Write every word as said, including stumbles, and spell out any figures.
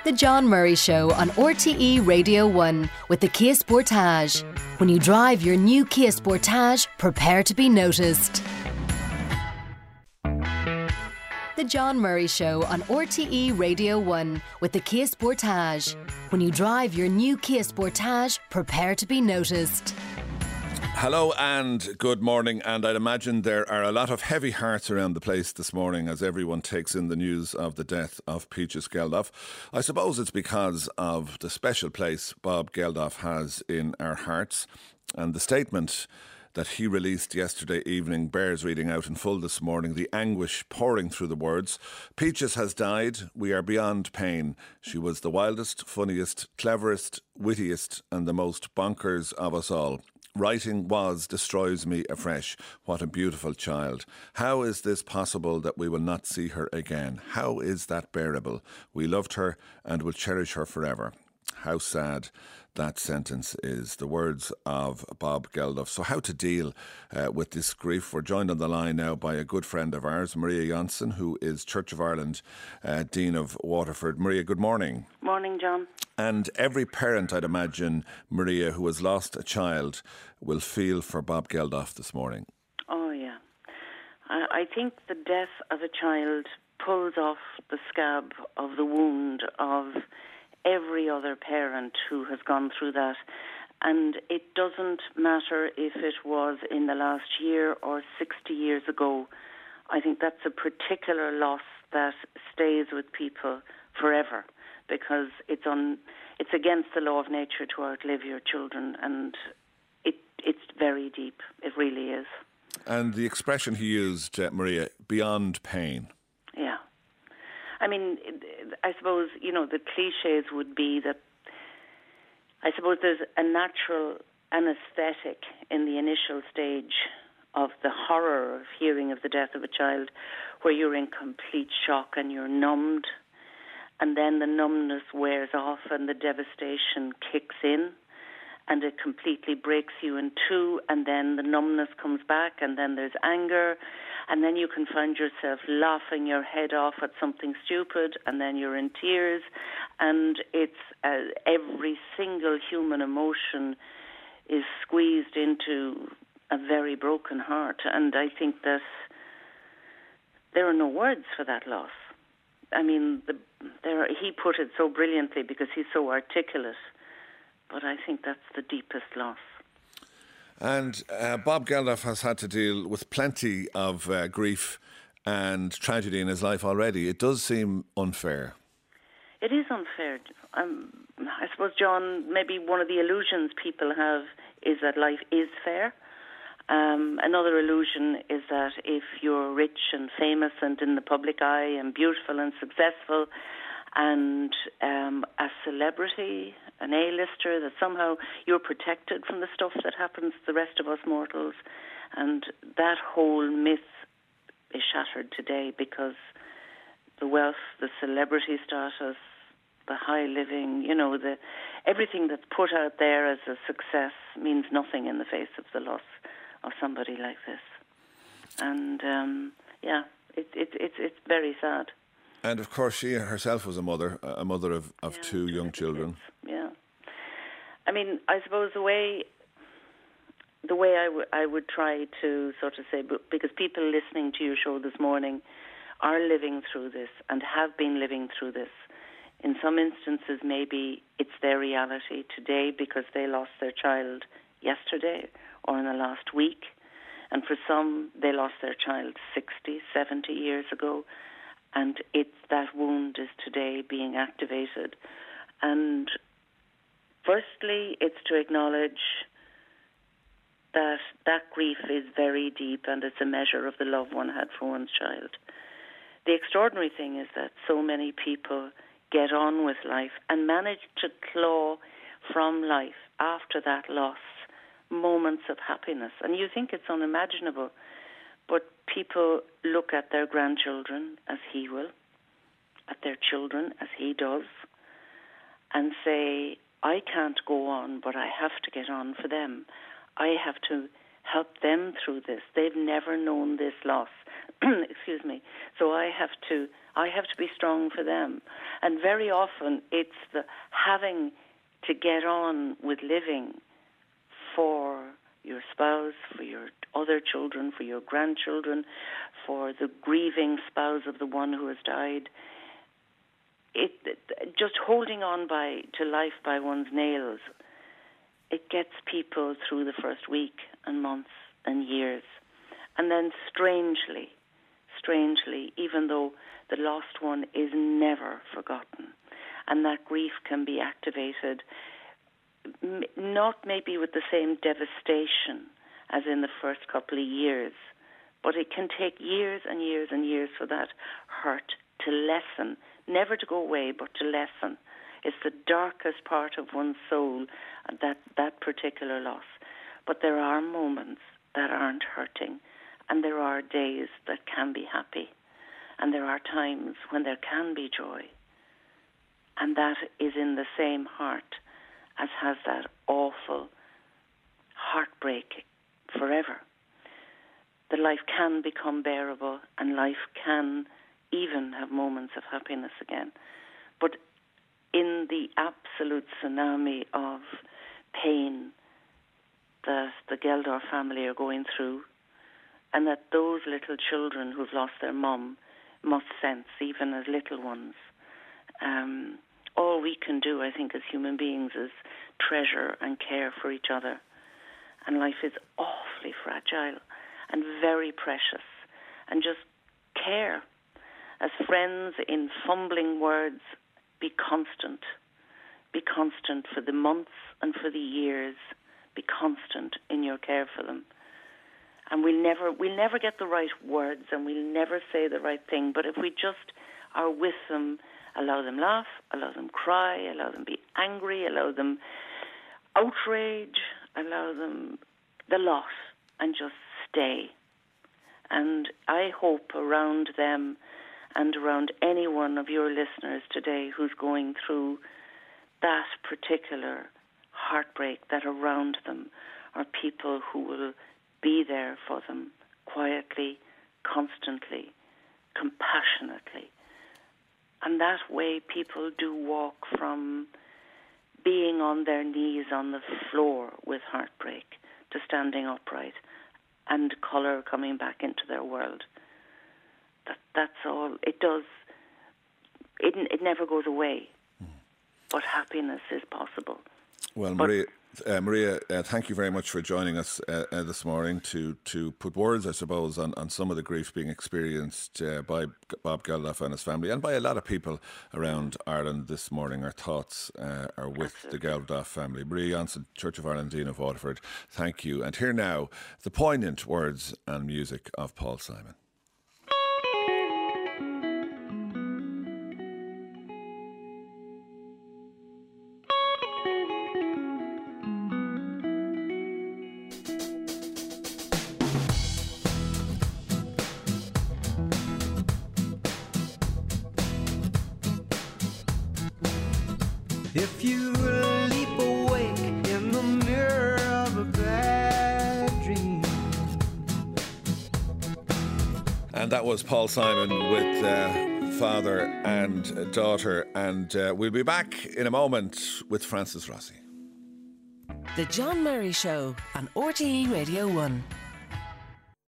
The John Murray Show on R T E Radio one with the Kia Sportage. When you drive your new Kia Sportage, prepare to be noticed. The John Murray Show on R T E Radio one with the Kia Sportage. When you drive your new Kia Sportage, prepare to be noticed. Hello and good morning, and I'd imagine there are a lot of heavy hearts around the place this morning as everyone takes in the news of the death of Peaches Geldof. I suppose it's because of the special place Bob Geldof has in our hearts, and the statement that he released yesterday evening bears reading out in full this morning, the anguish pouring through the words. Peaches has died. We are beyond pain. She was the wildest, funniest, cleverest, wittiest and the most bonkers of us all. Writing was destroys me afresh. What a beautiful child. How is this possible that we will not see her again? How is that bearable? We loved her and will cherish her forever. How sad that sentence is. The words of Bob Geldof. So how to deal uh, with this grief? We're joined on the line now by a good friend of ours, Maria Janssen, who is Church of Ireland uh, Dean of Waterford. Maria, good morning. Morning, John. And every parent, I'd imagine, Maria, who has lost a child will feel for Bob Geldof this morning. Oh, yeah. I, I think the death of a child pulls off the scab of the wound of every other parent who has gone through that. And it doesn't matter if it was in the last year or sixty years ago. I think that's a particular loss that stays with people forever, because it's on, it's against the law of nature to outlive your children, and it it's very deep. It really is. And the expression he used, uh, Maria, beyond pain. Yeah. I mean, I suppose, you know, the cliches would be that I suppose there's a natural anesthetic in the initial stage of the horror of hearing of the death of a child, where you're in complete shock and you're numbed, and then the numbness wears off and the devastation kicks in and it completely breaks you in two, and then the numbness comes back, and then there's anger, and then you can find yourself laughing your head off at something stupid, and then you're in tears, and it's uh, every single human emotion is squeezed into a very broken heart. And I think that there are no words for that loss. I mean, the, there are, he put it so brilliantly because he's so articulate, but I think that's the deepest loss. And uh, Bob Geldof has had to deal with plenty of uh, grief and tragedy in his life already. It does seem unfair. It is unfair. Um, I suppose, John, maybe one of the illusions people have is that life is fair. Um, another illusion is that if you're rich and famous and in the public eye and beautiful and successful and um, a celebrity, an A-lister, that somehow you're protected from the stuff that happens to the rest of us mortals. And that whole myth is shattered today, because the wealth, the celebrity status, the high living, you know, the everything that's put out there as a success means nothing in the face of the loss of somebody like this. And um, yeah, it, it, it's it's very sad. And of course, she herself was a mother, a mother of, of yeah, two young children. Kids. Yeah, I mean, I suppose the way the way I, w- I would try to sort of say, because people listening to your show this morning are living through this and have been living through this. In some instances, maybe it's their reality today because they lost their child yesterday or in the last week. And for some, they lost their child sixty, seventy years ago. And it's that wound is today being activated. And firstly, it's to acknowledge that that grief is very deep and it's a measure of the love one had for one's child. The extraordinary thing is that so many people get on with life and manage to claw from life after that loss moments of happiness. And you think it's unimaginable, but people look at their grandchildren as he will, at their children as he does, and say, I can't go on, but I have to get on for them. I have to help them through this. They've never known this loss. excuse me. So I have to, I have to be strong for them. And very often it's the having to get on with living for your spouse, for your other children, for your grandchildren, for the grieving spouse of the one who has died. It, just holding on by to life by one's nails, it gets people through the first week and months and years. And then strangely, strangely, even though the lost one is never forgotten, and that grief can be activated, m- not maybe with the same devastation as in the first couple of years, but it can take years and years and years for that hurt to lessen, never to go away, but to lessen. It's the darkest part of one's soul, that, that particular loss. But there are moments that aren't hurting, and there are days that can be happy, and there are times when there can be joy. And that is in the same heart as has that awful heartbreak forever. That life can become bearable, and life can even have moments of happiness again. But in the absolute tsunami of pain that the Geldar family are going through, and that those little children who've lost their mum must sense, even as little ones, um, all we can do, I think, as human beings is treasure and care for each other. And life is awfully fragile and very precious, and just care. As friends, in fumbling words, be constant. Be constant for the months and for the years. Be constant in your care for them. And we'll never, we'll never get the right words, and we'll never say the right thing, but if we just are with them, allow them laugh, allow them cry, allow them be angry, allow them outrage, allow them the lot, and just stay. And I hope around them and around any one of your listeners today who's going through that particular heartbreak, that around them are people who will be there for them quietly, constantly, compassionately. And that way people do walk from being on their knees on the floor with heartbreak to standing upright and colour coming back into their world. That that's all. It does. It it never goes away, mm. but happiness is possible. Well, but, Maria, uh, Maria, uh, thank you very much for joining us uh, uh, this morning to to put words, I suppose, on, on some of the grief being experienced uh, by Bob Geldof and his family, and by a lot of people around Ireland this morning. Our thoughts uh, are with Absolutely. the Geldof family. Maria Jansen, Church of Ireland Dean of Waterford, thank you. And here now, the poignant words and music of Paul Simon. If you leap awake in the mirror of a bad dream. And that was Paul Simon with uh, father and daughter. And uh, we'll be back in a moment with Francis Rossi. The John Murray Show on R T E Radio one.